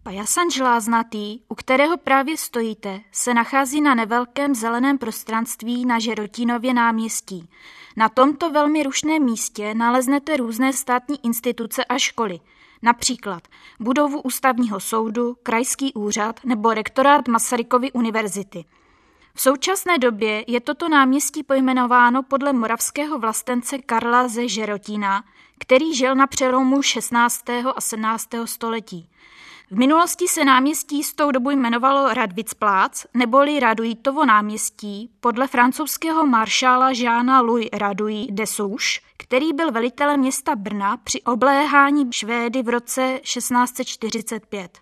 Pajasan žláznatý, u kterého právě stojíte, se nachází na nevelkém zeleném prostranství na Žerotínově náměstí. Na tomto velmi rušném místě naleznete různé státní instituce a školy, například budovu Ústavního soudu, krajský úřad nebo rektorát Masarykovy univerzity. V současné době je toto náměstí pojmenováno podle moravského vlastence Karla ze Žerotína, který žil na přelomu 16. a 17. století. V minulosti se náměstí s tou dobu jmenovalo Radvitzplatz neboli Raduitovo náměstí podle francouzského maršála Jeana-Louis Raduit de Souche, který byl velitelem města Brna při obléhání Švédy v roce 1645.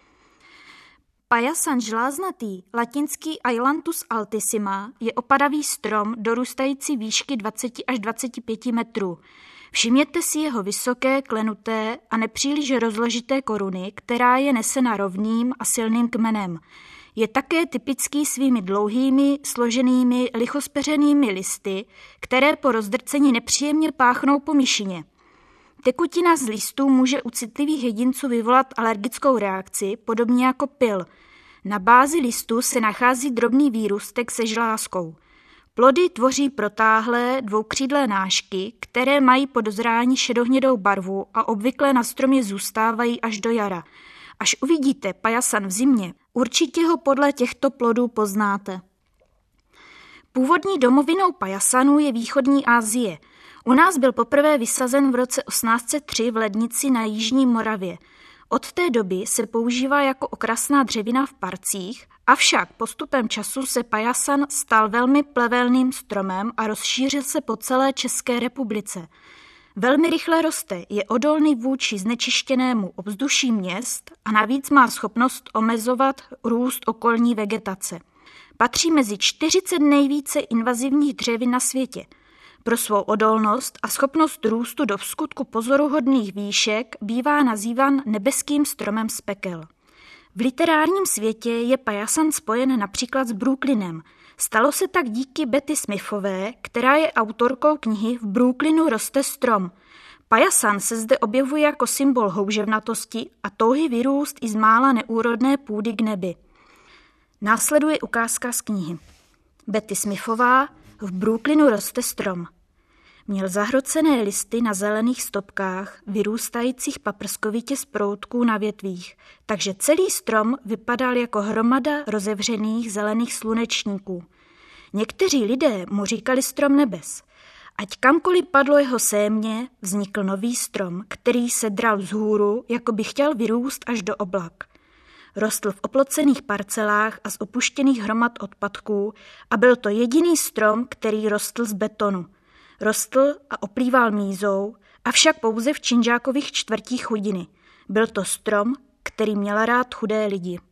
Pajasan žláznatý, latinský Ailanthus altissima, je opadavý strom dorůstající výšky 20 až 25 metrů. Všimněte si jeho vysoké, klenuté a nepříliš rozložité koruny, která je nesena rovným a silným kmenem. Je také typický svými dlouhými, složenými, lichospeřenými listy, které po rozdrcení nepříjemně páchnou po myšině. Tekutina z listů může u citlivých jedinců vyvolat alergickou reakci, podobně jako pyl. Na bázi listů se nachází drobný výrůstek se žlázkou. Plody tvoří protáhlé dvoukřídlé nášky, které mají po dozrání šedohnědou barvu a obvykle na stromě zůstávají až do jara. Až uvidíte pajasan v zimě, určitě ho podle těchto plodů poznáte. Původní domovinou pajasanů je východní Asie. U nás byl poprvé vysazen v roce 1803 v Lednici na jižní Moravě. Od té doby se používá jako okrasná dřevina v parcích, avšak postupem času se pajasan stal velmi plevelným stromem a rozšířil se po celé České republice. Velmi rychle roste, je odolný vůči znečištěnému ovzduší měst a navíc má schopnost omezovat růst okolní vegetace. Patří mezi 40 nejvíce invazivních dřevin na světě. Pro svou odolnost a schopnost růstu do vskutku pozoruhodných výšek bývá nazýván nebeským stromem z pekel. V literárním světě je pajasan spojen například s Brooklynem. Stalo se tak díky Betty Smithové, která je autorkou knihy V Brooklynu roste strom. Pajasan se zde objevuje jako symbol houževnatosti a touhy vyrůst i z mála neúrodné půdy k nebi. Následuje ukázka z knihy. Betty Smithová V Brooklynu roste strom. Měl zahrocené listy na zelených stopkách, vyrůstajících paprskovitě z proutků na větvích, takže celý strom vypadal jako hromada rozevřených zelených slunečníků. Někteří lidé mu říkali strom nebes. Ať kamkoliv padlo jeho sémě, vznikl nový strom, který se dral vzhůru, jako by chtěl vyrůst až do oblak. Rostl v oplocených parcelách a z opuštěných hromad odpadků a byl to jediný strom, který rostl z betonu. Rostl a oplýval mízou, avšak pouze v činžákových čtvrtích Chudiny. Byl to strom, který měl rád chudé lidi.